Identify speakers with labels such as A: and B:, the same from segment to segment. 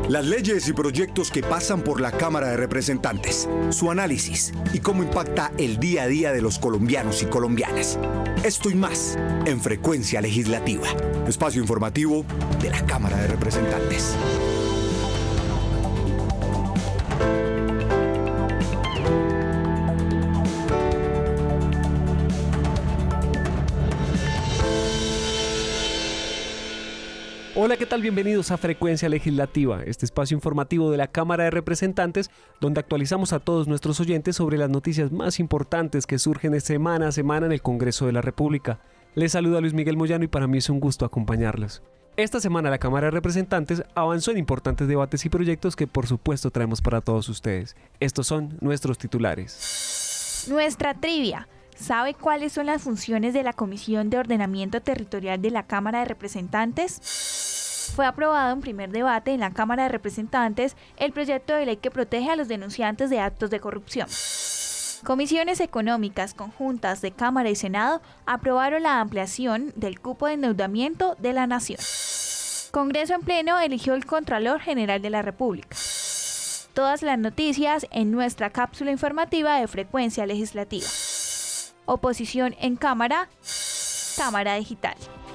A: Las leyes y proyectos que pasan por la Cámara de Representantes, su análisis y cómo impacta el día a día de los colombianos y colombianas. Esto y más en Frecuencia Legislativa, espacio informativo de la Cámara de Representantes.
B: Hola, ¿qué tal? Bienvenidos a Frecuencia Legislativa, este espacio informativo de la Cámara de Representantes, donde actualizamos a todos nuestros oyentes sobre las noticias más importantes que surgen semana a semana en el Congreso de la República. Les saluda Luis Miguel Moyano y para mí es un gusto acompañarlos. Esta semana la Cámara de Representantes avanzó en importantes debates y proyectos que por supuesto traemos para todos ustedes. Estos son nuestros titulares.
C: Nuestra trivia. ¿Sabe cuáles son las funciones de la Comisión de Ordenamiento Territorial de la Cámara de Representantes? Fue aprobado en primer debate en la Cámara de Representantes el proyecto de ley que protege a los denunciantes de actos de corrupción. Comisiones económicas conjuntas de Cámara y Senado aprobaron la ampliación del cupo de endeudamiento de la Nación. Congreso en pleno eligió el Contralor General de la República. Todas las noticias en nuestra cápsula informativa de Frecuencia Legislativa. Oposición en Cámara, Cámara Digital.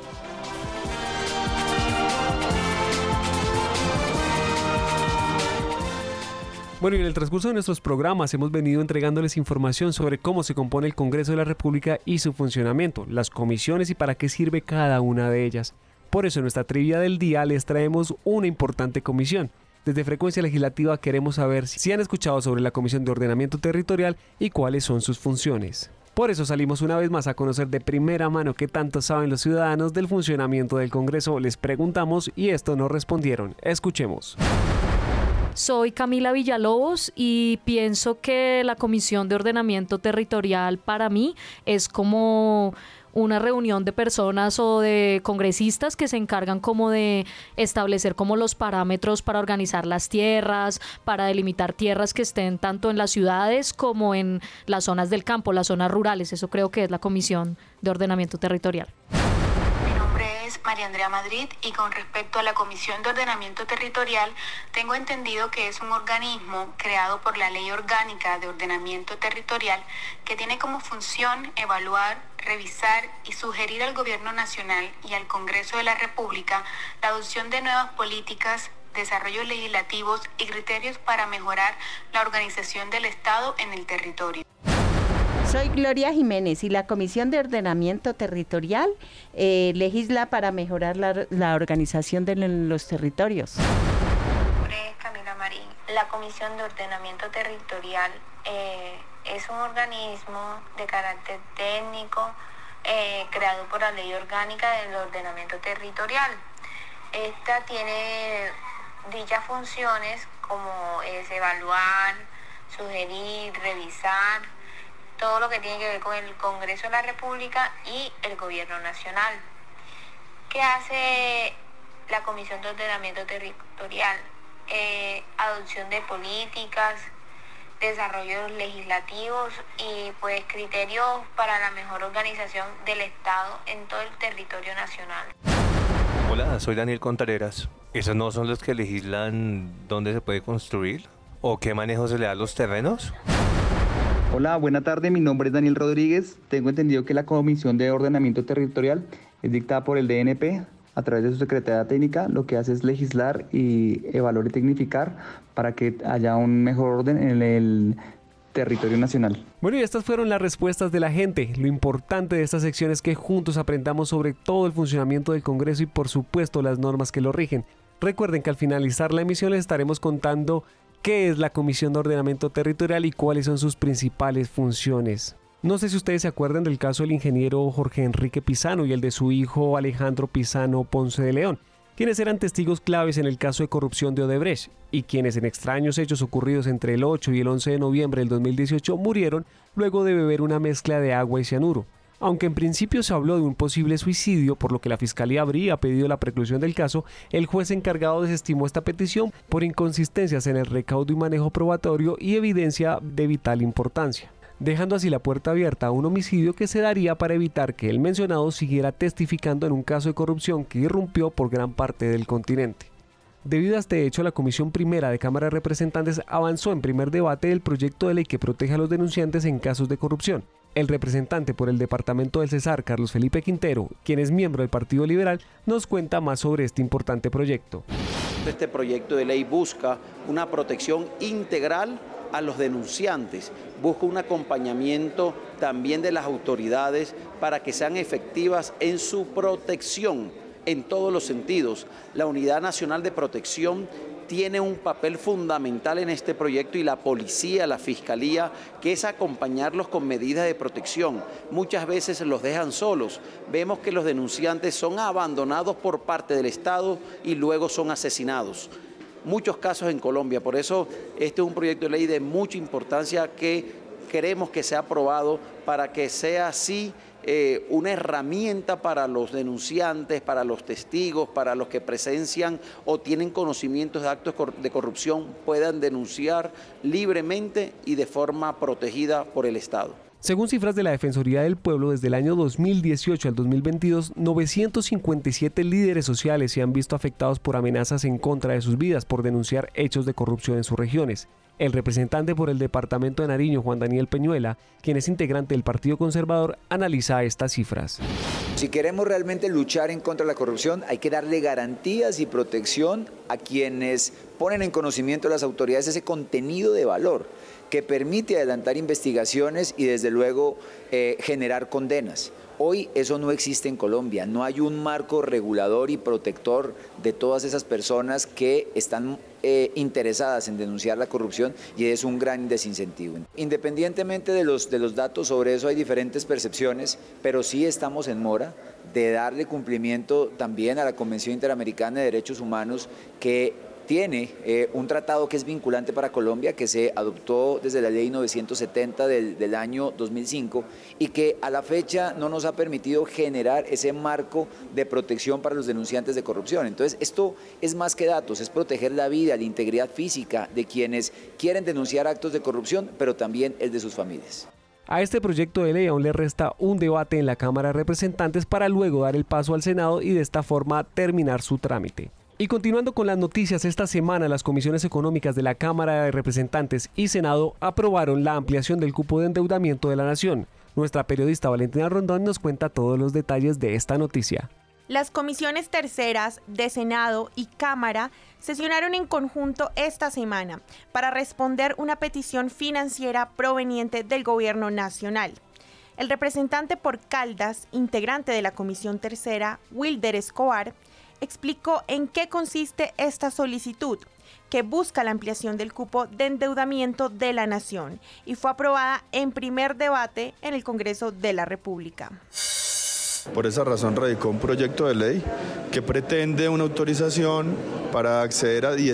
B: Bueno, y en el transcurso de nuestros programas hemos venido entregándoles información sobre cómo se compone el Congreso de la República y su funcionamiento, las comisiones y para qué sirve cada una de ellas. Por eso en nuestra trivia del día les traemos una importante comisión. Desde Frecuencia Legislativa queremos saber si han escuchado sobre la Comisión de Ordenamiento Territorial y cuáles son sus funciones. Por eso salimos una vez más a conocer de primera mano qué tanto saben los ciudadanos del funcionamiento del Congreso. Les preguntamos y esto nos respondieron. Escuchemos.
D: Soy Camila Villalobos y pienso que la Comisión de Ordenamiento Territorial para mí es como una reunión de personas o de congresistas que se encargan como de establecer como los parámetros para organizar las tierras, para delimitar tierras que estén tanto en las ciudades como en las zonas del campo, las zonas rurales. Eso creo que es la Comisión de Ordenamiento Territorial.
E: María Andrea Madrid, y con respecto a la Comisión de Ordenamiento Territorial, tengo entendido que es un organismo creado por la Ley Orgánica de Ordenamiento Territorial que tiene como función evaluar, revisar y sugerir al Gobierno Nacional y al Congreso de la República la adopción de nuevas políticas, desarrollos legislativos y criterios para mejorar la organización del Estado en el territorio.
F: Soy Gloria Jiménez y la Comisión de Ordenamiento Territorial legisla para mejorar la organización de los territorios.
G: Mi nombre es Camila Marín. La Comisión de Ordenamiento Territorial es un organismo de carácter técnico creado por la Ley Orgánica del Ordenamiento Territorial. Esta tiene dichas funciones como es evaluar, sugerir, revisar, todo lo que tiene que ver con el Congreso de la República y el Gobierno Nacional. ¿Qué hace la Comisión de Ordenamiento Territorial? Adopción de políticas, desarrollos legislativos y pues criterios para la mejor organización del Estado en todo el territorio nacional.
H: Hola, soy Daniel Contreras. ¿Esos no son los que legislan dónde se puede construir o qué manejo se le da a los terrenos?
I: Hola, buena tarde, mi nombre es Daniel Rodríguez. Tengo entendido que la Comisión de Ordenamiento Territorial es dictada por el DNP a través de su Secretaría Técnica. Lo que hace es legislar y evaluar y tecnificar para que haya un mejor orden en el territorio nacional.
B: Bueno, y estas fueron las respuestas de la gente. Lo importante de esta sección es que juntos aprendamos sobre todo el funcionamiento del Congreso y por supuesto las normas que lo rigen. Recuerden que al finalizar la emisión les estaremos contando qué es la Comisión de Ordenamiento Territorial y cuáles son sus principales funciones. No sé si ustedes se acuerdan del caso del ingeniero Jorge Enrique Pizano y el de su hijo Alejandro Pizano Ponce de León, quienes eran testigos claves en el caso de corrupción de Odebrecht y quienes en extraños hechos ocurridos entre el 8 y el 11 de noviembre del 2018 murieron luego de beber una mezcla de agua y cianuro. Aunque en principio se habló de un posible suicidio, por lo que la Fiscalía habría pedido la preclusión del caso, el juez encargado desestimó esta petición por inconsistencias en el recaudo y manejo probatorio y evidencia de vital importancia, dejando así la puerta abierta a un homicidio que se daría para evitar que el mencionado siguiera testificando en un caso de corrupción que irrumpió por gran parte del continente. Debido a este hecho, la Comisión Primera de Cámara de Representantes avanzó en primer debate del proyecto de ley que protege a los denunciantes en casos de corrupción. El representante por el departamento del Cesar, Carlos Felipe Quintero, quien es miembro del Partido Liberal, nos cuenta más sobre este importante proyecto.
J: Este proyecto de ley busca una protección integral a los denunciantes, busca un acompañamiento también de las autoridades para que sean efectivas en su protección en todos los sentidos. La Unidad Nacional de Protección tiene un papel fundamental en este proyecto y la policía, la fiscalía, que es acompañarlos con medidas de protección. Muchas veces los dejan solos. Vemos que los denunciantes son abandonados por parte del Estado y luego son asesinados. Muchos casos en Colombia, por eso este es un proyecto de ley de mucha importancia que queremos que sea aprobado para que sea así una herramienta para los denunciantes, para los testigos, para los que presencian o tienen conocimientos de actos de corrupción, puedan denunciar libremente y de forma protegida por el Estado.
B: Según cifras de la Defensoría del Pueblo, desde el año 2018 al 2022, 957 líderes sociales se han visto afectados por amenazas en contra de sus vidas por denunciar hechos de corrupción en sus regiones. El representante por el departamento de Nariño, Juan Daniel Peñuela, quien es integrante del Partido Conservador, analiza estas cifras.
K: Si queremos realmente luchar en contra de la corrupción, hay que darle garantías y protección a quienes ponen en conocimiento de las autoridades ese contenido de valor que permite adelantar investigaciones y desde luego generar condenas. Hoy eso no existe en Colombia, no hay un marco regulador y protector de todas esas personas que están interesadas en denunciar la corrupción y es un gran desincentivo. Independientemente de los datos sobre eso hay diferentes percepciones, pero sí estamos en mora de darle cumplimiento también a la Convención Interamericana de Derechos Humanos que tiene un tratado que es vinculante para Colombia, que se adoptó desde la ley 970 del año 2005 y que a la fecha no nos ha permitido generar ese marco de protección para los denunciantes de corrupción. Entonces esto es más que datos, es proteger la vida, la integridad física de quienes quieren denunciar actos de corrupción, pero también el de sus familias.
B: A este proyecto de ley aún le resta un debate en la Cámara de Representantes para luego dar el paso al Senado y de esta forma terminar su trámite. Y continuando con las noticias, esta semana las comisiones económicas de la Cámara de Representantes y Senado aprobaron la ampliación del cupo de endeudamiento de la nación. Nuestra periodista Valentina Rondón nos cuenta todos los detalles de esta noticia.
L: Las comisiones terceras de Senado y Cámara sesionaron en conjunto esta semana para responder una petición financiera proveniente del Gobierno Nacional. El representante por Caldas, integrante de la Comisión Tercera, Wilder Escobar, explicó en qué consiste esta solicitud, que busca la ampliación del cupo de endeudamiento de la nación y fue aprobada en primer debate en el Congreso de la República.
M: Por esa razón radicó un proyecto de ley que pretende una autorización para acceder a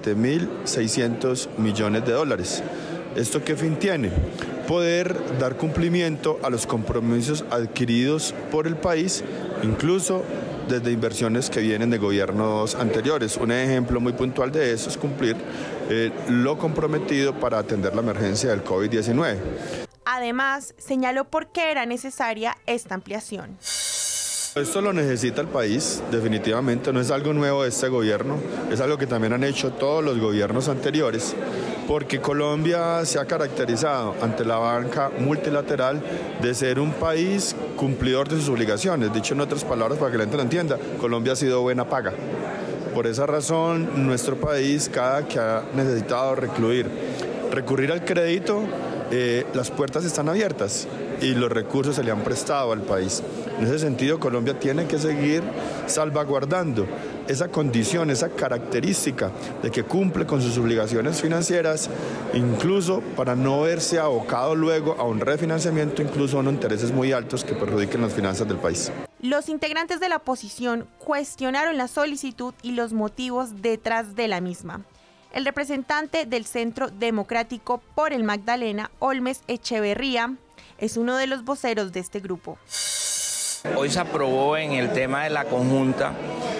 M: 17.600 millones de dólares. ¿Esto qué fin tiene? Poder dar cumplimiento a los compromisos adquiridos por el país, incluso desde inversiones que vienen de gobiernos anteriores. Un ejemplo muy puntual de eso es cumplir lo comprometido para atender la emergencia del COVID-19.
L: Además, señaló por qué era necesaria esta ampliación.
M: Esto lo necesita el país, definitivamente, no es algo nuevo de este gobierno, es algo que también han hecho todos los gobiernos anteriores, porque Colombia se ha caracterizado ante la banca multilateral de ser un país cumplidor de sus obligaciones. Dicho en otras palabras, para que la gente lo entienda, Colombia ha sido buena paga. Por esa razón, nuestro país, cada que ha necesitado recurrir al crédito, las puertas están abiertas y los recursos se le han prestado al país. En ese sentido, Colombia tiene que seguir salvaguardando esa condición, esa característica de que cumple con sus obligaciones financieras, incluso para no verse abocado luego a un refinanciamiento, incluso a unos intereses muy altos que perjudiquen las finanzas del país.
L: Los integrantes de la oposición cuestionaron la solicitud y los motivos detrás de la misma. El representante del Centro Democrático por el Magdalena, Olmes Echeverría, es uno de los voceros de este grupo.
N: Hoy se aprobó en el tema de la conjunta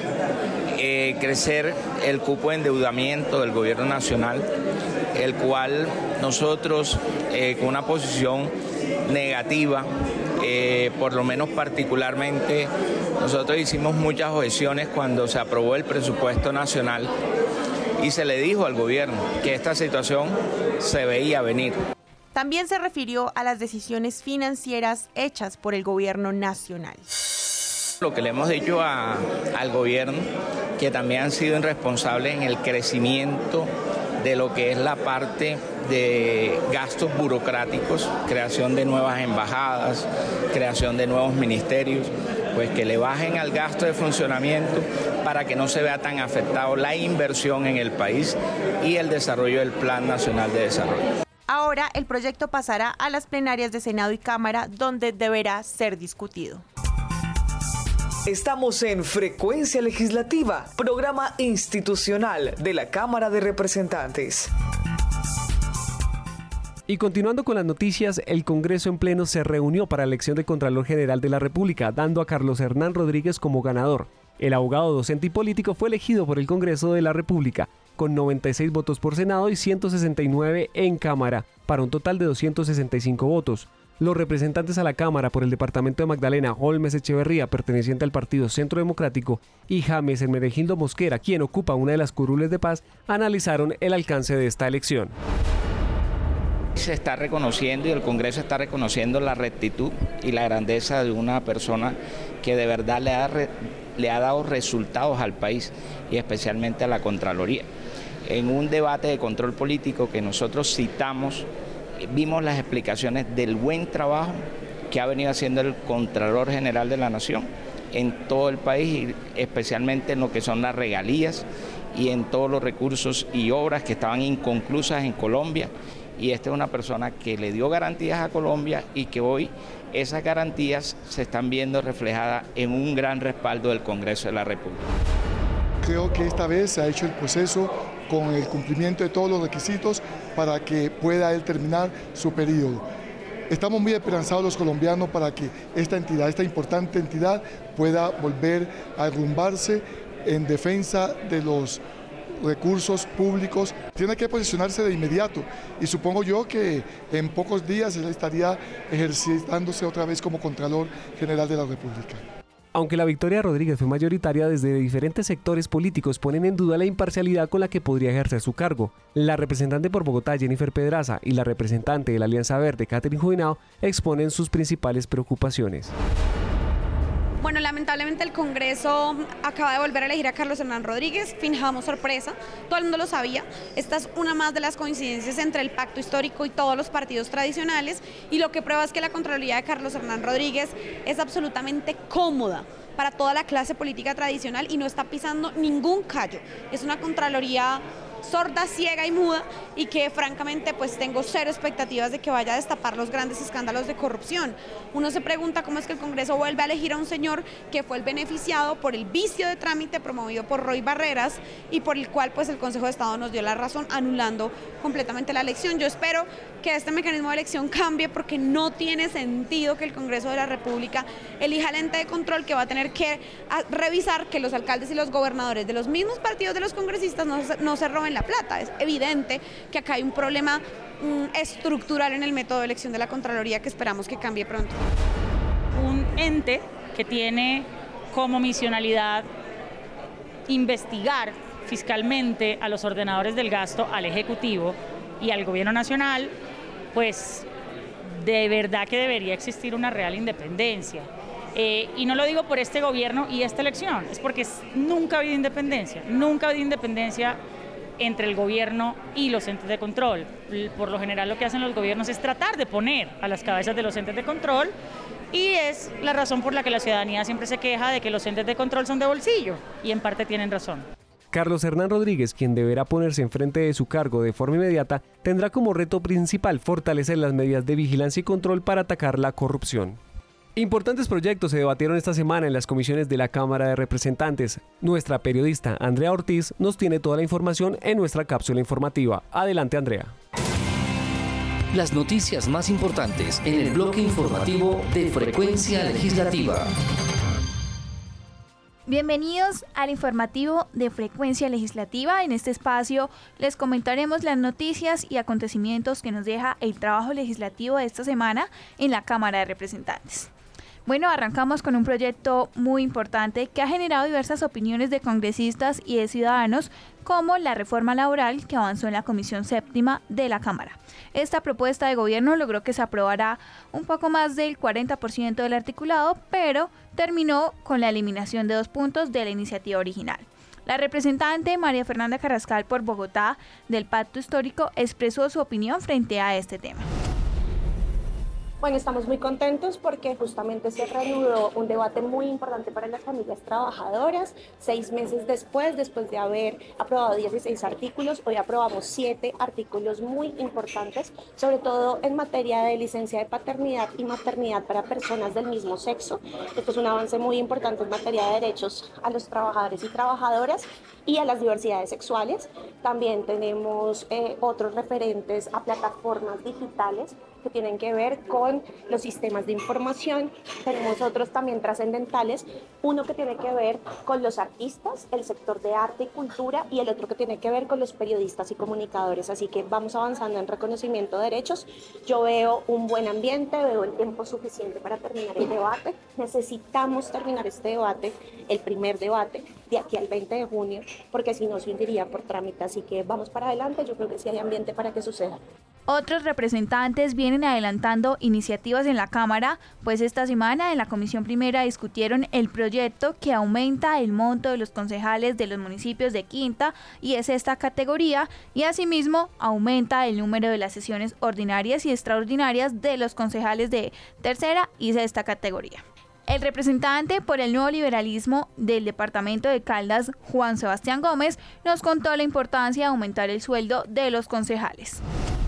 N: crecer el cupo de endeudamiento del gobierno nacional, el cual nosotros con una posición negativa Por lo menos particularmente, nosotros hicimos muchas objeciones cuando se aprobó el presupuesto nacional y se le dijo al gobierno que esta situación se veía venir.
L: También se refirió a las decisiones financieras hechas por el gobierno nacional.
N: Lo que le hemos dicho al gobierno, que también han sido irresponsables en el crecimiento de lo que es la parte de gastos burocráticos, creación de nuevas embajadas, creación de nuevos ministerios, pues que le bajen al gasto de funcionamiento para que no se vea tan afectado la inversión en el país y el desarrollo del Plan Nacional de Desarrollo.
L: Ahora el proyecto pasará a las plenarias de Senado y Cámara, donde deberá ser discutido.
O: Estamos en Frecuencia Legislativa, programa institucional de la Cámara de Representantes.
B: Y continuando con las noticias, el Congreso en pleno se reunió para la elección de Contralor General de la República, dando a Carlos Hernán Rodríguez como ganador. El abogado, docente y político fue elegido por el Congreso de la República, con 96 votos por Senado y 169 en Cámara, para un total de 265 votos. Los representantes a la Cámara por el departamento de Magdalena, Holmes Echeverría, perteneciente al Partido Centro Democrático, y James Hermenegildo Mosquera, quien ocupa una de las curules de paz, analizaron el alcance de esta elección.
N: Se está reconociendo y el Congreso está reconociendo la rectitud y la grandeza de una persona que de verdad le ha dado resultados al país y especialmente a la Contraloría. En un debate de control político que nosotros citamos, vimos las explicaciones del buen trabajo que ha venido haciendo el Contralor General de la Nación en todo el país, y especialmente en lo que son las regalías y en todos los recursos y obras que estaban inconclusas en Colombia. Y esta es una persona que le dio garantías a Colombia y que hoy esas garantías se están viendo reflejadas en un gran respaldo del Congreso de la República.
P: Creo que esta vez se ha hecho el proceso con el cumplimiento de todos los requisitos para que pueda él terminar su periodo. Estamos muy esperanzados los colombianos para que esta entidad, esta importante entidad, pueda volver a arrumbarse en defensa de los recursos públicos. Tiene que posicionarse de inmediato y supongo yo que en pocos días él estaría ejercitándose otra vez como Contralor General de la República.
B: Aunque la victoria de Rodríguez fue mayoritaria, desde diferentes sectores políticos ponen en duda la imparcialidad con la que podría ejercer su cargo. La representante por Bogotá, Jennifer Pedraza, y la representante de la Alianza Verde, Catherine Juvenao, exponen sus principales preocupaciones.
Q: Bueno, lamentablemente el Congreso acaba de volver a elegir a Carlos Hernán Rodríguez, finjamos sorpresa, todo el mundo lo sabía. Esta es una más de las coincidencias entre el pacto histórico y todos los partidos tradicionales, y lo que prueba es que la Contraloría de Carlos Hernán Rodríguez es absolutamente cómoda para toda la clase política tradicional y no está pisando ningún callo. Es una Contraloría sorda, ciega y muda, y que francamente pues tengo cero expectativas de que vaya a destapar los grandes escándalos de corrupción. Uno se pregunta cómo es que el Congreso vuelve a elegir a un señor que fue el beneficiado por el vicio de trámite promovido por Roy Barreras y por el cual pues el Consejo de Estado nos dio la razón anulando completamente la elección. Yo espero que este mecanismo de elección cambie, porque no tiene sentido que el Congreso de la República elija al ente de control que va a tener que revisar que los alcaldes y los gobernadores de los mismos partidos de los congresistas no se roben la plata. Es evidente que acá hay un problema estructural en el método de elección de la Contraloría que esperamos que cambie pronto.
R: Un ente que tiene como misionalidad investigar fiscalmente a los ordenadores del gasto, al Ejecutivo y al Gobierno Nacional, pues de verdad que debería existir una real independencia. Y no lo digo por este gobierno y esta elección, es porque nunca ha habido independencia entre el gobierno y los entes de control. Por lo general lo que hacen los gobiernos es tratar de poner a las cabezas de los entes de control, y es la razón por la que la ciudadanía siempre se queja de que los entes de control son de bolsillo, y en parte tienen razón.
B: Carlos Hernán Rodríguez, quien deberá ponerse enfrente de su cargo de forma inmediata, tendrá como reto principal fortalecer las medidas de vigilancia y control para atacar la corrupción. Importantes proyectos se debatieron esta semana en las comisiones de la Cámara de Representantes. Nuestra periodista Andrea Ortiz nos tiene toda la información en nuestra cápsula informativa. Adelante, Andrea.
S: Las noticias más importantes en el bloque informativo de Frecuencia Legislativa.
C: Bienvenidos al informativo de Frecuencia Legislativa. En este espacio les comentaremos las noticias y acontecimientos que nos deja el trabajo legislativo de esta semana en la Cámara de Representantes. Bueno, arrancamos con un proyecto muy importante que ha generado diversas opiniones de congresistas y de ciudadanos, como la reforma laboral que avanzó en la Comisión Séptima de la Cámara. Esta propuesta de gobierno logró que se aprobara un poco más del 40% del articulado, pero terminó con la eliminación de 2 puntos de la iniciativa original. La representante María Fernanda Carrascal por Bogotá del Pacto Histórico expresó su opinión frente a este tema.
T: Bueno, estamos muy contentos porque justamente se reanudó un debate muy importante para las familias trabajadoras. 6 meses después de haber aprobado 16 artículos, hoy aprobamos 7 artículos muy importantes, sobre todo en materia de licencia de paternidad y maternidad para personas del mismo sexo. Esto es un avance muy importante en materia de derechos a los trabajadores y trabajadoras y a las diversidades sexuales. También tenemos otros referentes a plataformas digitales que tienen que ver con los sistemas de información. Tenemos otros también trascendentales, uno que tiene que ver con los artistas, el sector de arte y cultura, y el otro que tiene que ver con los periodistas y comunicadores. Así que vamos avanzando en reconocimiento de derechos. Yo veo un buen ambiente, veo el tiempo suficiente para terminar el debate. Necesitamos terminar este debate, el primer debate, de aquí al 20 de junio, porque si no se hundiría por trámite. Así que vamos para adelante, yo creo que sí hay ambiente para que suceda.
C: Otros representantes vienen adelantando iniciativas en la Cámara, pues esta semana en la Comisión Primera discutieron el proyecto que aumenta el monto de los concejales de los municipios de quinta y de sexta categoría, y asimismo aumenta el número de las sesiones ordinarias y extraordinarias de los concejales de tercera y sexta categoría. El representante por el nuevo liberalismo del departamento de Caldas, Juan Sebastián Gómez, nos contó la importancia de aumentar el sueldo de los concejales.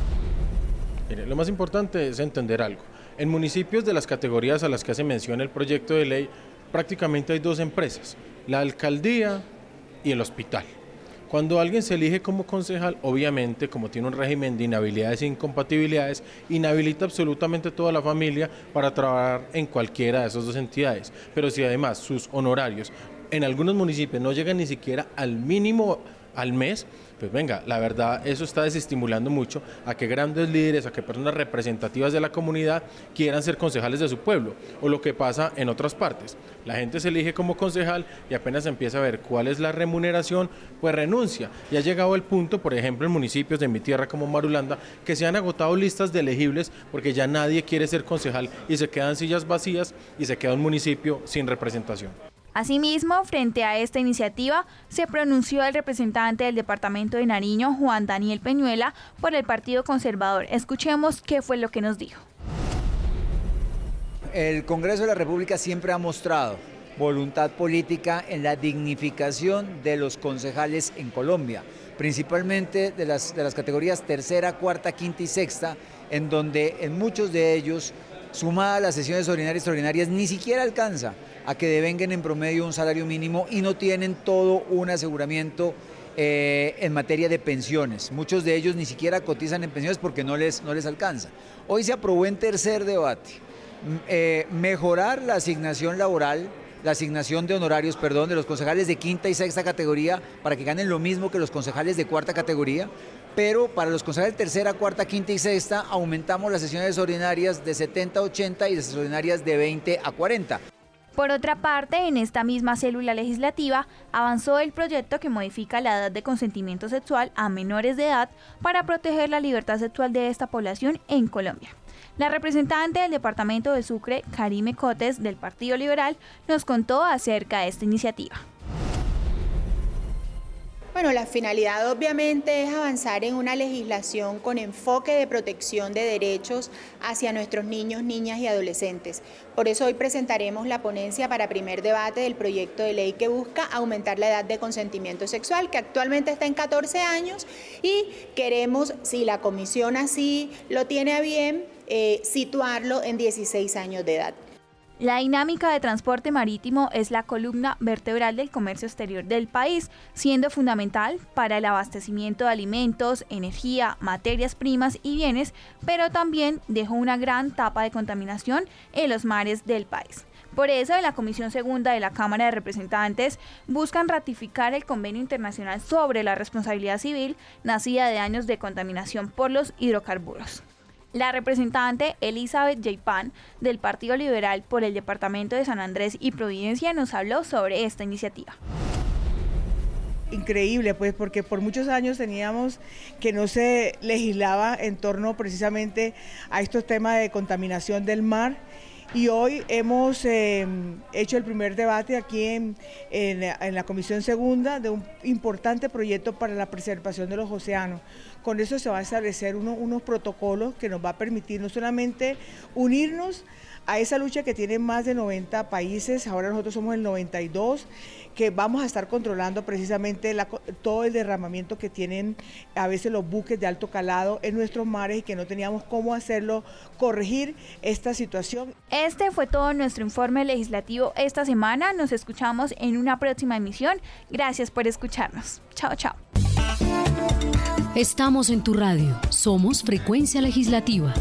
U: Mire, lo más importante es entender algo. En municipios de las categorías a las que hace mención el proyecto de ley, prácticamente hay 2 empresas, la alcaldía y el hospital. Cuando alguien se elige como concejal, obviamente, como tiene un régimen de inhabilidades e incompatibilidades, inhabilita absolutamente toda la familia para trabajar en cualquiera de esas 2 entidades. Pero si además sus honorarios en algunos municipios no llegan ni siquiera al mínimo al mes, pues venga, la verdad eso está desestimulando mucho a que grandes líderes, a que personas representativas de la comunidad quieran ser concejales de su pueblo, o lo que pasa en otras partes. La gente se elige como concejal y apenas empieza a ver cuál es la remuneración, pues renuncia. Y ha llegado el punto, por ejemplo, en municipios de mi tierra como Marulanda, que se han agotado listas de elegibles porque ya nadie quiere ser concejal y se quedan sillas vacías y se queda un municipio sin representación.
C: Asimismo, frente a esta iniciativa, se pronunció el representante del departamento de Nariño, Juan Daniel Peñuela, por el Partido Conservador. Escuchemos qué fue lo que nos dijo.
K: El Congreso de la República siempre ha mostrado voluntad política en la dignificación de los concejales en Colombia, principalmente de las categorías tercera, cuarta, quinta y sexta, en donde en muchos de ellos, sumadas a las sesiones ordinarias y extraordinarias, ni siquiera alcanza a que devenguen en promedio un salario mínimo y no tienen todo un aseguramiento en materia de pensiones. Muchos de ellos ni siquiera cotizan en pensiones porque no les alcanza. Hoy se aprobó en tercer debate mejorar la asignación laboral, la asignación de honorarios, de los concejales de quinta y sexta categoría para que ganen lo mismo que los concejales de cuarta categoría, pero para los concejales de tercera, cuarta, quinta y sexta aumentamos las sesiones ordinarias de 70 a 80 y las extraordinarias de 20 a 40.
C: Por otra parte, en esta misma célula legislativa avanzó el proyecto que modifica la edad de consentimiento sexual a menores de edad para proteger la libertad sexual de esta población en Colombia. La representante del departamento de Sucre, Karime Cotes, del Partido Liberal, nos contó acerca de esta iniciativa.
V: Bueno, la finalidad obviamente es avanzar en una legislación con enfoque de protección de derechos hacia nuestros niños, niñas y adolescentes. Por eso hoy presentaremos la ponencia para primer debate del proyecto de ley que busca aumentar la edad de consentimiento sexual, que actualmente está en 14 años, y queremos, si la comisión así lo tiene a bien, situarlo en 16 años de edad.
C: La dinámica de transporte marítimo es la columna vertebral del comercio exterior del país, siendo fundamental para el abastecimiento de alimentos, energía, materias primas y bienes, pero también dejó una gran tapa de contaminación en los mares del país. Por eso, en la Comisión Segunda de la Cámara de Representantes buscan ratificar el Convenio Internacional sobre la Responsabilidad Civil, nacida de años de contaminación por los hidrocarburos. La representante Elizabeth Jaipan del Partido Liberal por el departamento de San Andrés y Providencia nos habló sobre esta iniciativa.
A: Increíble, pues, porque por muchos años teníamos que no se legislaba en torno precisamente a estos temas de contaminación del mar. Y hoy hemos hecho el primer debate aquí en la Comisión Segunda de un importante proyecto para la preservación de los océanos. Con eso se va a establecer unos protocolos que nos va a permitir no solamente unirnos a esa lucha que tienen más de 90 países, ahora nosotros somos el 92, que vamos a estar controlando precisamente todo el derramamiento que tienen a veces los buques de alto calado en nuestros mares y que no teníamos cómo hacerlo, corregir esta situación.
C: Este fue todo nuestro informe legislativo esta semana. Nos escuchamos en una próxima emisión. Gracias por escucharnos. Chao, chao.
D: Estamos en tu radio. Somos Frecuencia Legislativa.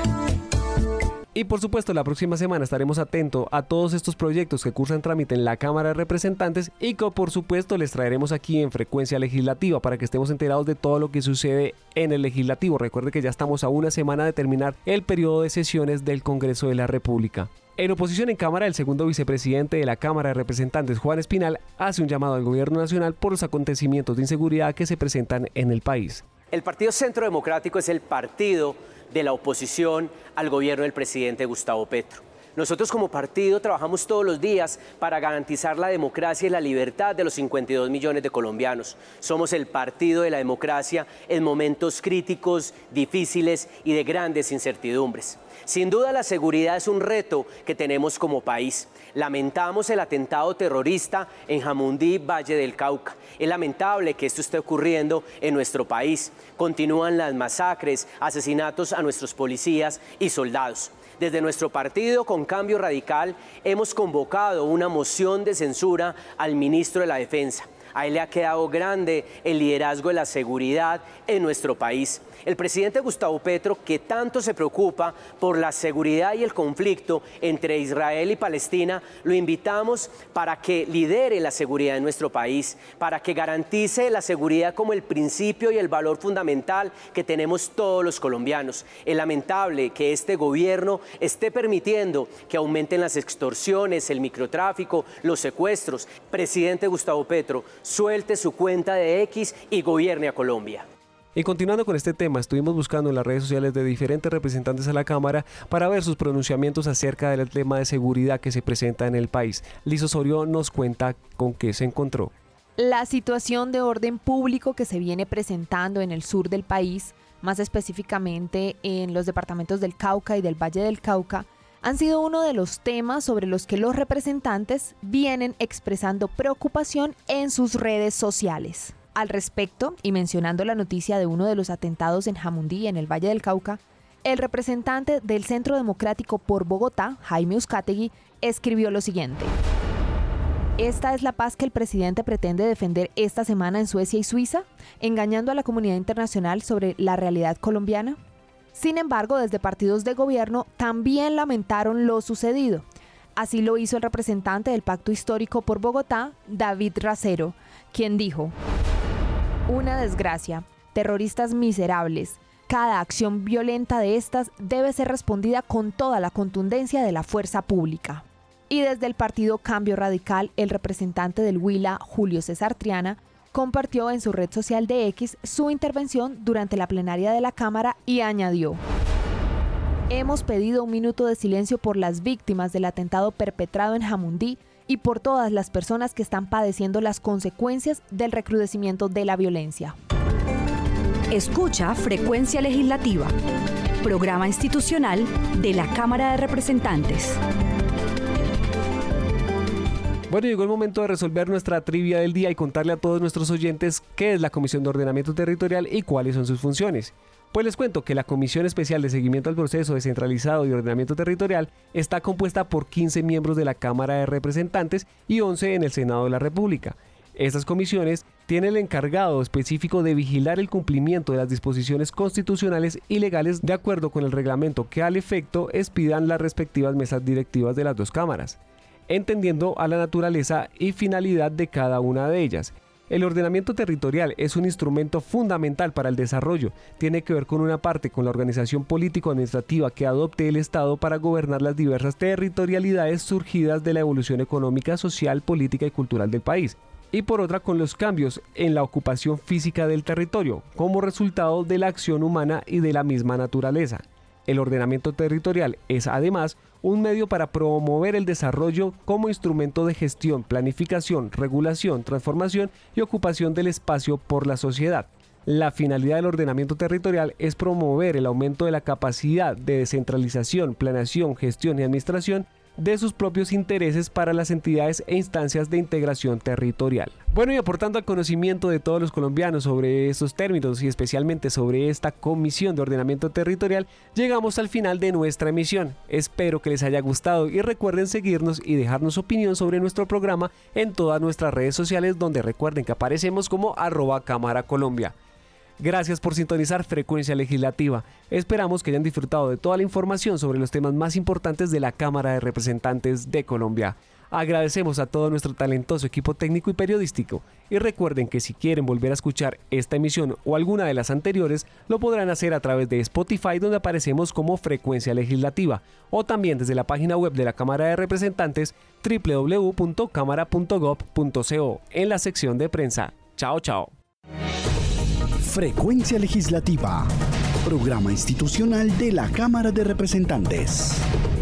B: Y por supuesto, la próxima semana estaremos atentos a todos estos proyectos que cursan trámite en la Cámara de Representantes y que por supuesto les traeremos aquí en Frecuencia Legislativa para que estemos enterados de todo lo que sucede en el Legislativo. Recuerde que ya estamos a una semana de terminar el periodo de sesiones del Congreso de la República. En oposición en Cámara, el segundo vicepresidente de la Cámara de Representantes, Juan Espinal, hace un llamado al gobierno nacional por los acontecimientos de inseguridad que se presentan en el país.
W: El Partido Centro Democrático es el partido de la oposición al gobierno del presidente Gustavo Petro. Nosotros como partido trabajamos todos los días para garantizar la democracia y la libertad de los 52 millones de colombianos. Somos el partido de la democracia en momentos críticos, difíciles y de grandes incertidumbres. Sin duda la seguridad es un reto que tenemos como país. Lamentamos el atentado terrorista en Jamundí, Valle del Cauca. Es lamentable que esto esté ocurriendo en nuestro país. Continúan las masacres, asesinatos a nuestros policías y soldados. Desde nuestro partido, con Cambio Radical, hemos convocado una moción de censura al ministro de la Defensa. A él le ha quedado grande el liderazgo de la seguridad en nuestro país. El presidente Gustavo Petro, que tanto se preocupa por la seguridad y el conflicto entre Israel y Palestina, lo invitamos para que lidere la seguridad en nuestro país, para que garantice la seguridad como el principio y el valor fundamental que tenemos todos los colombianos. Es lamentable que este gobierno esté permitiendo que aumenten las extorsiones, el microtráfico, los secuestros. Presidente Gustavo Petro, suelte su cuenta de X y gobierne a Colombia.
B: Y continuando con este tema, estuvimos buscando en las redes sociales de diferentes representantes a la Cámara para ver sus pronunciamientos acerca del tema de seguridad que se presenta en el país. Liz Osorio nos cuenta con qué se encontró.
X: La situación de orden público que se viene presentando en el sur del país, más específicamente en los departamentos del Cauca y del Valle del Cauca, han sido uno de los temas sobre los que los representantes vienen expresando preocupación en sus redes sociales. Al respecto, y mencionando la noticia de uno de los atentados en Jamundí, en el Valle del Cauca, el representante del Centro Democrático por Bogotá, Jaime Uzcategui, escribió lo siguiente. ¿Esta es la paz que el presidente pretende defender esta semana en Suecia y Suiza, engañando a la comunidad internacional sobre la realidad colombiana? Sin embargo, desde partidos de gobierno también lamentaron lo sucedido. Así lo hizo el representante del Pacto Histórico por Bogotá, David Racero, quien dijo: una desgracia, terroristas miserables. Cada acción violenta de estas debe ser respondida con toda la contundencia de la fuerza pública. Y desde el partido Cambio Radical, el representante del Huila, Julio César Triana, compartió en su red social de X su intervención durante la plenaria de la Cámara y añadió: hemos pedido un minuto de silencio por las víctimas del atentado perpetrado en Jamundí y por todas las personas que están padeciendo las consecuencias del recrudecimiento de la violencia.
D: Escucha Frecuencia Legislativa, programa institucional de la Cámara de Representantes.
B: Bueno, llegó el momento de resolver nuestra trivia del día y contarle a todos nuestros oyentes qué es la Comisión de Ordenamiento Territorial y cuáles son sus funciones. Pues les cuento que la Comisión Especial de Seguimiento al Proceso Descentralizado y Ordenamiento Territorial está compuesta por 15 miembros de la Cámara de Representantes y 11 en el Senado de la República. Estas comisiones tienen el encargado específico de vigilar el cumplimiento de las disposiciones constitucionales y legales de acuerdo con el reglamento que al efecto expidan las respectivas mesas directivas de las dos cámaras, entendiendo a la naturaleza y finalidad de cada una de ellas. El ordenamiento territorial es un instrumento fundamental para el desarrollo. Tiene que ver con una parte con la organización político-administrativa que adopte el Estado para gobernar las diversas territorialidades surgidas de la evolución económica, social, política y cultural del país. Y por otra con los cambios en la ocupación física del territorio, como resultado de la acción humana y de la misma naturaleza. El ordenamiento territorial es además un medio para promover el desarrollo como instrumento de gestión, planificación, regulación, transformación y ocupación del espacio por la sociedad. La finalidad del ordenamiento territorial es promover el aumento de la capacidad de descentralización, planeación, gestión y administración de sus propios intereses para las entidades e instancias de integración territorial. Bueno, y aportando al conocimiento de todos los colombianos sobre estos términos y especialmente sobre esta Comisión de Ordenamiento Territorial, llegamos al final de nuestra emisión. Espero que les haya gustado y recuerden seguirnos y dejarnos opinión sobre nuestro programa en todas nuestras redes sociales, donde recuerden que aparecemos como @CámaraColombia. Gracias por sintonizar Frecuencia Legislativa. Esperamos que hayan disfrutado de toda la información sobre los temas más importantes de la Cámara de Representantes de Colombia. Agradecemos a todo nuestro talentoso equipo técnico y periodístico. Y recuerden que si quieren volver a escuchar esta emisión o alguna de las anteriores, lo podrán hacer a través de Spotify, donde aparecemos como Frecuencia Legislativa, o también desde la página web de la Cámara de Representantes, www.cámara.gov.co, en la sección de prensa. Chao, chao.
E: Frecuencia Legislativa, programa institucional de la Cámara de Representantes.